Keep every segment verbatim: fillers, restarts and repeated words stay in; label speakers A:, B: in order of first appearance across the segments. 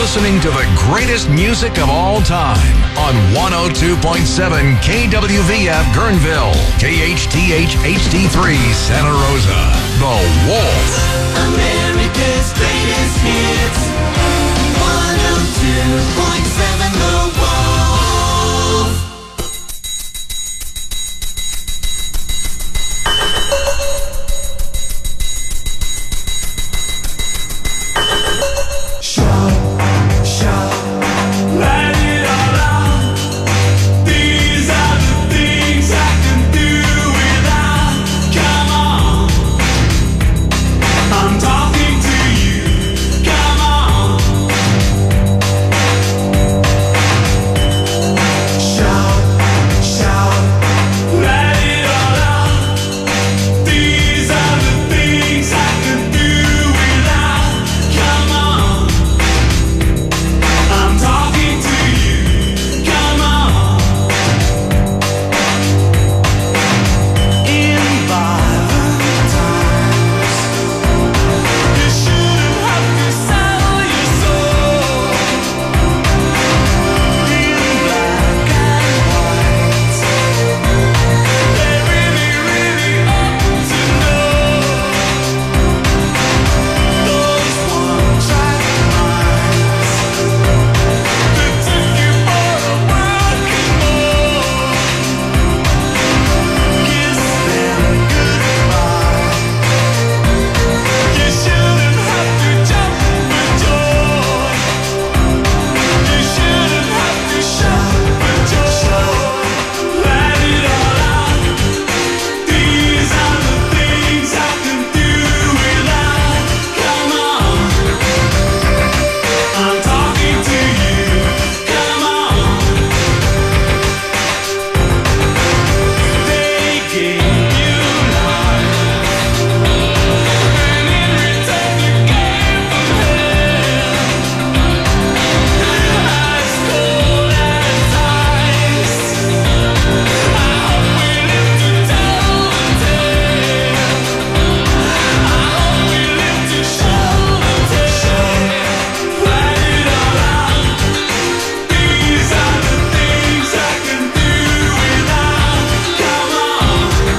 A: listening to the greatest music of all time on one oh two point seven K W V F Guerneville, K H T H H D three Santa Rosa. The Wolf.
B: America's greatest hits. one oh two point seven The Wolf.
C: Shout, shout, let it all out. These are the things I can do without. Come on, I'm talking to you. Come on. Shout, shout, let it all out. These are the things I can do without. Come on, I'm talking to you. Come on. In violent times, you shouldn't have to sell your soul. In black and white, they really, really ought to know. Those one-track minds that took you for a working boy. Kiss them goodbye. You shouldn't have to jump for joy. You shouldn't have to shout for joy. Let it all out. These are the things I can do without. Come on, I'm talking to you. Come on. They gave you life, and in return you gave them hell. As cold as ice. I hope we live to tell the tale. I hope we live to show the tale. Let it all out. These are the things I can do without. Come on,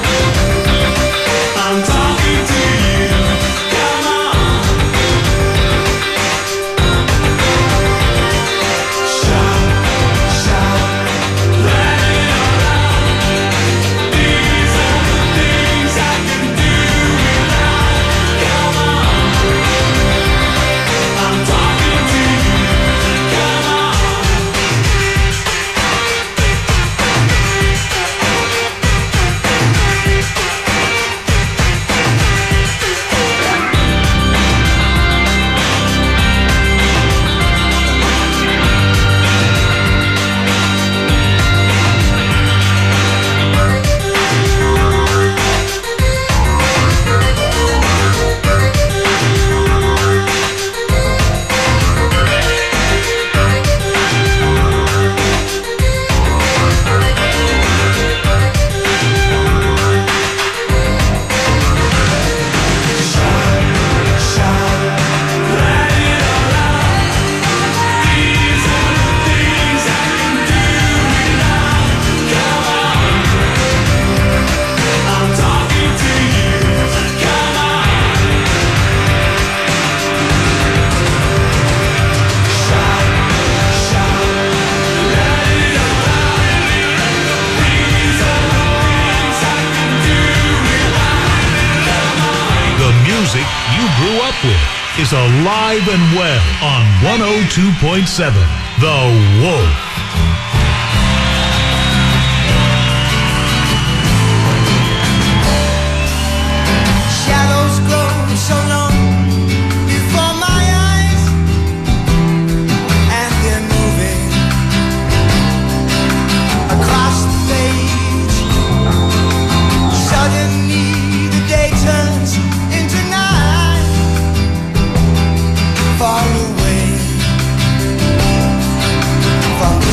C: I'm talking to you. Come on. Shout, shout, let it all out. These are the things I can do without. Come on, I'm talking to you. Come on.
A: The music you grew up with is alive and well on one oh two point seven The Wolf.
B: Shadows grow so long before my eyes, and they're moving across the page. Suddenly the day turns into night, far away from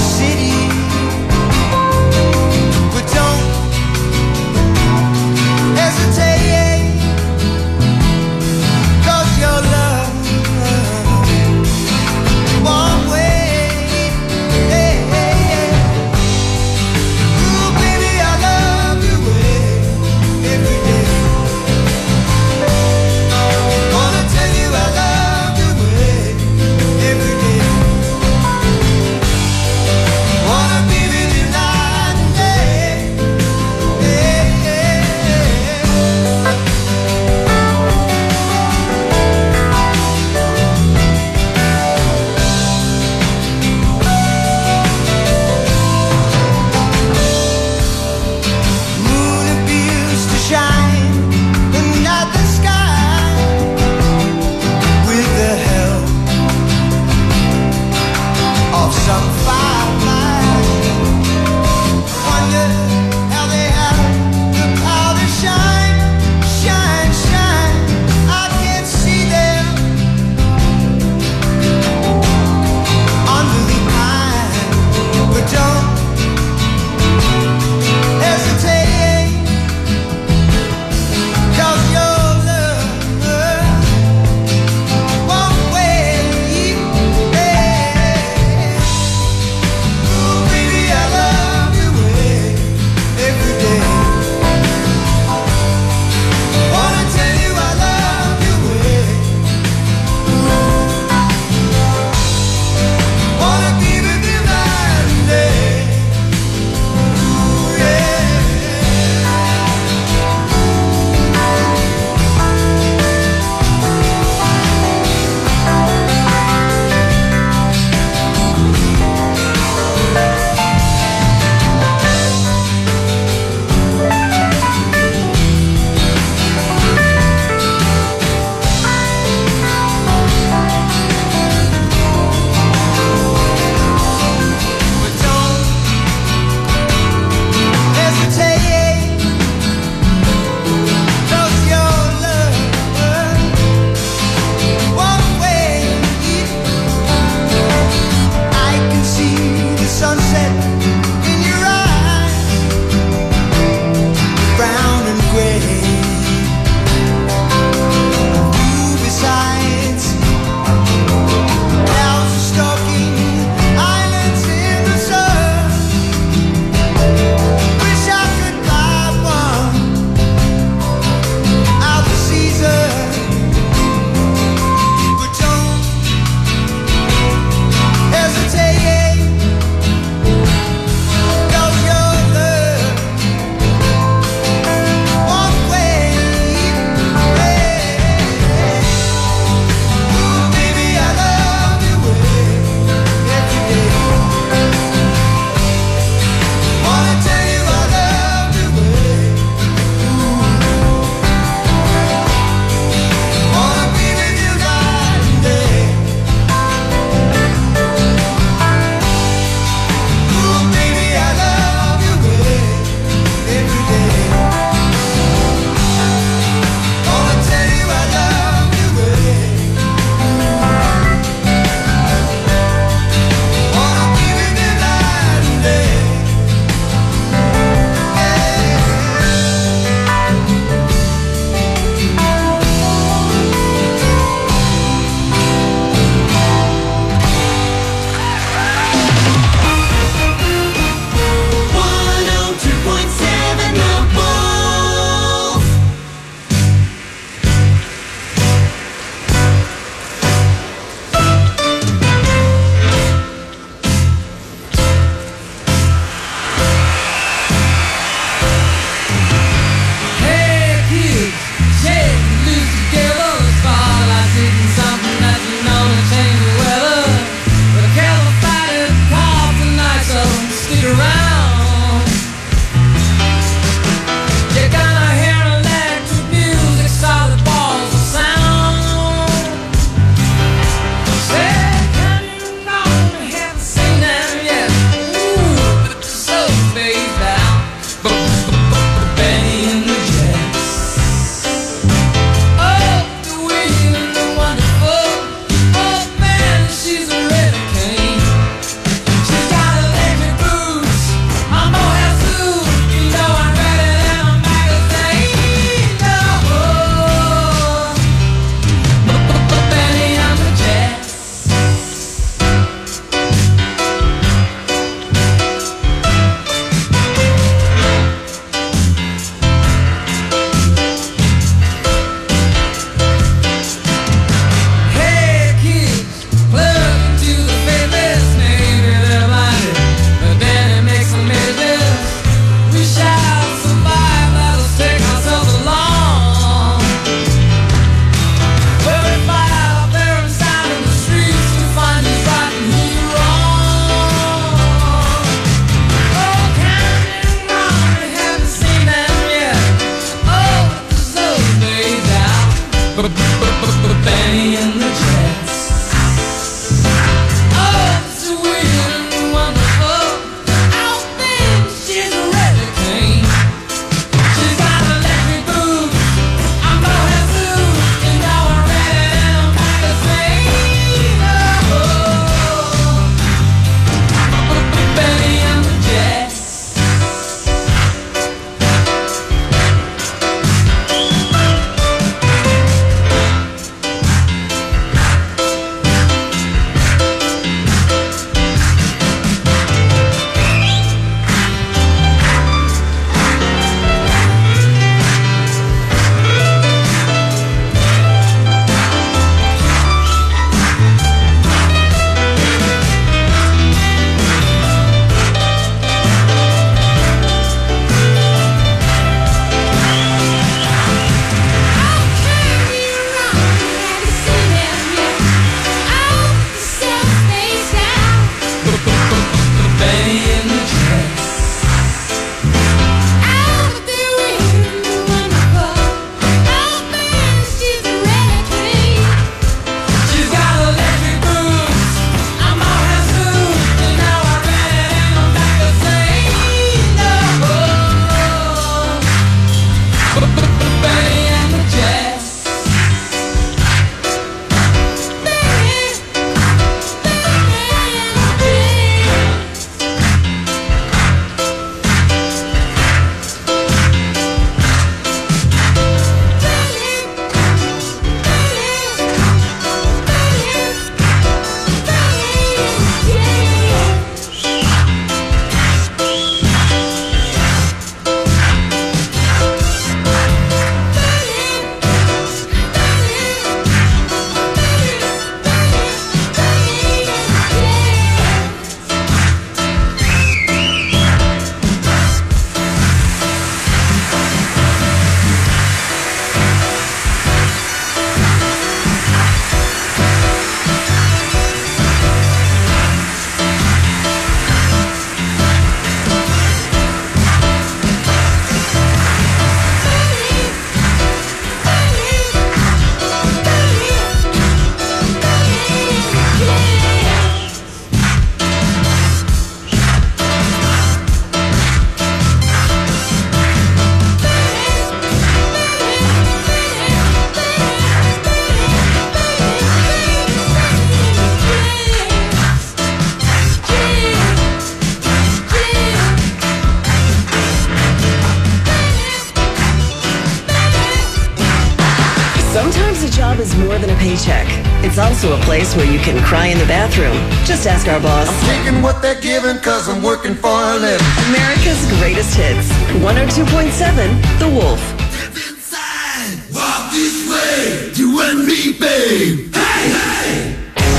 D: is more than a paycheck. It's also a place where you can cry in the bathroom. Just ask our boss.
B: I'm taking what they're giving cause I'm working for a living.
D: America's greatest hits. one oh two point seven, The Wolf.
B: Step inside, walk this way, you and me, babe. Hey, hey!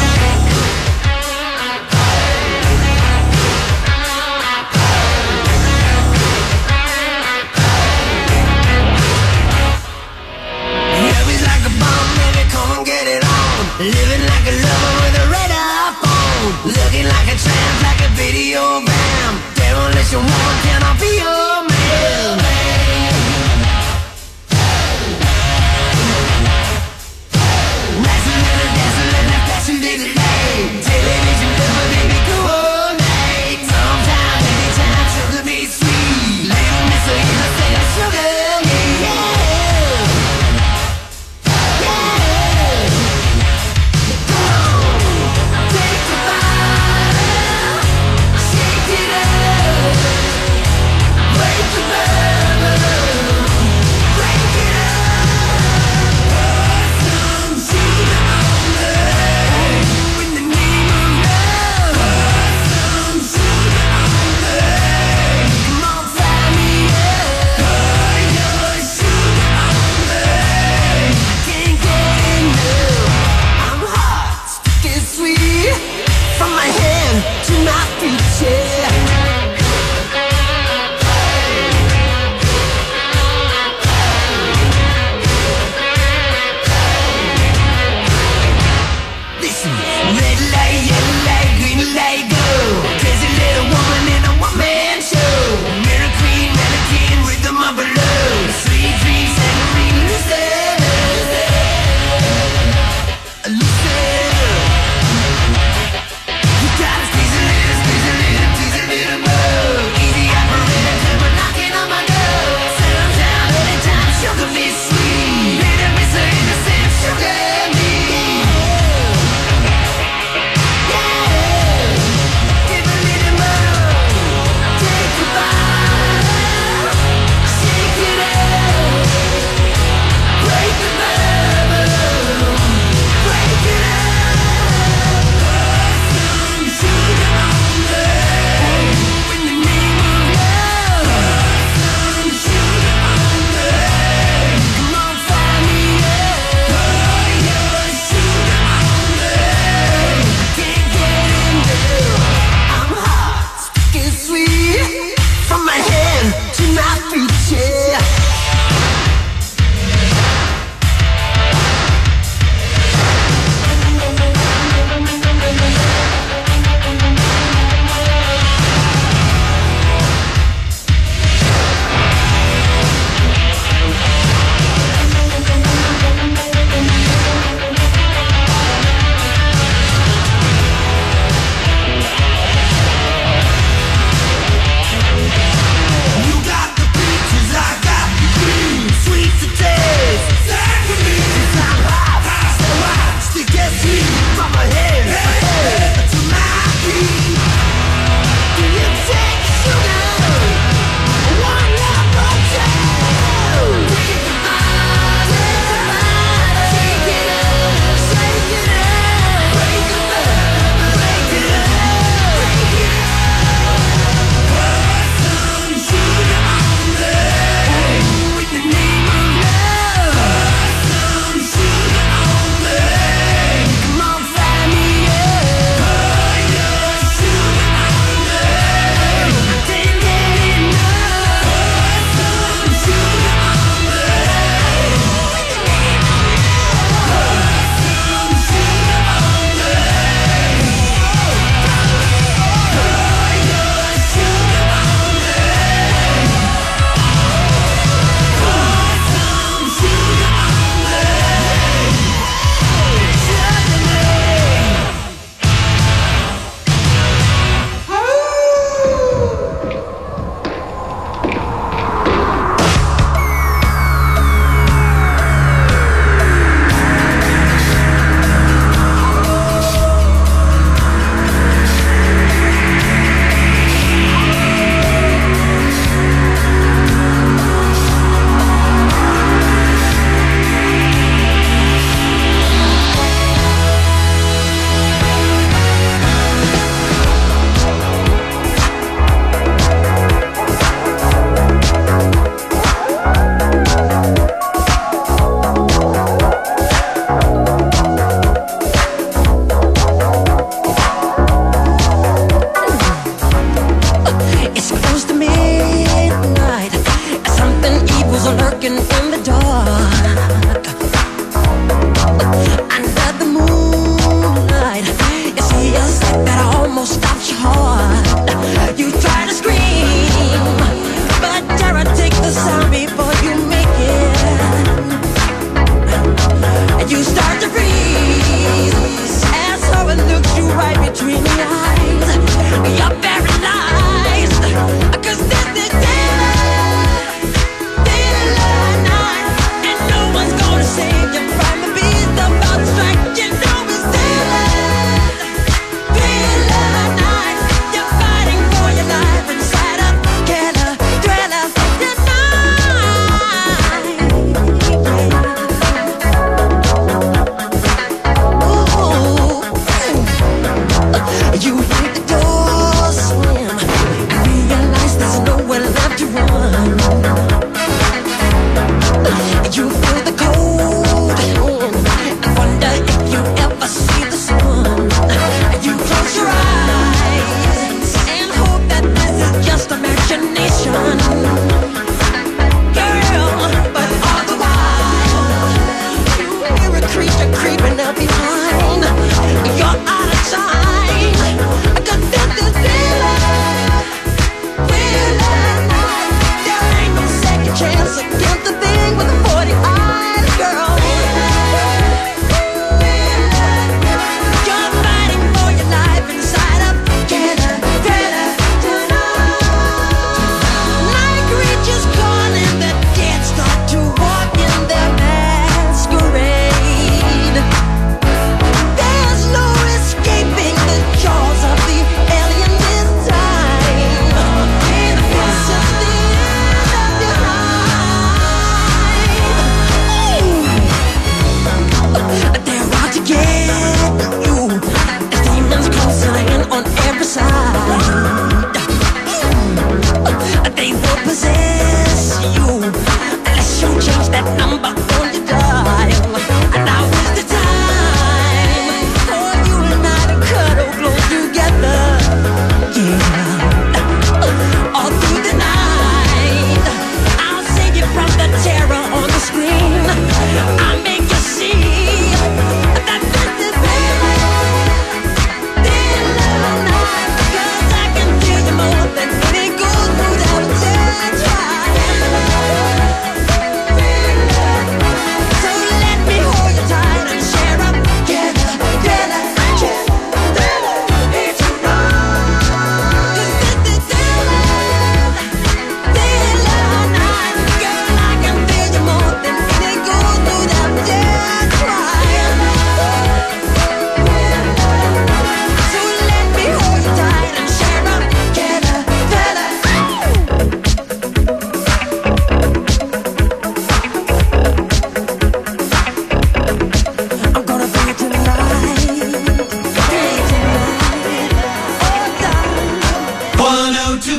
C: Living like a lover with a radar phone. Looking like a tramp, like a video bam. Demolition woman, can I be your man? Wrestling in a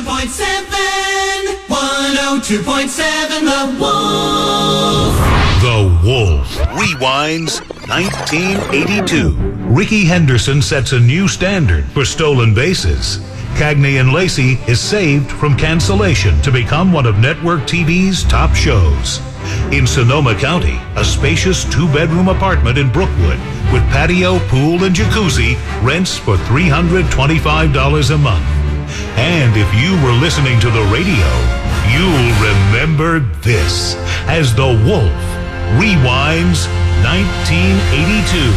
B: point seven, one oh two point seven, The Wolf.
E: The Wolf rewinds nineteen eighty-two. Ricky Henderson sets a new standard for stolen bases. Cagney and Lacey is saved from cancellation to become one of network T V's top shows. In Sonoma County, a spacious two-bedroom apartment in Brookwood with patio, pool, and jacuzzi rents for three hundred twenty-five dollars a month. And if you were listening to the radio, you'll remember this as The Wolf rewinds nineteen eighty-two.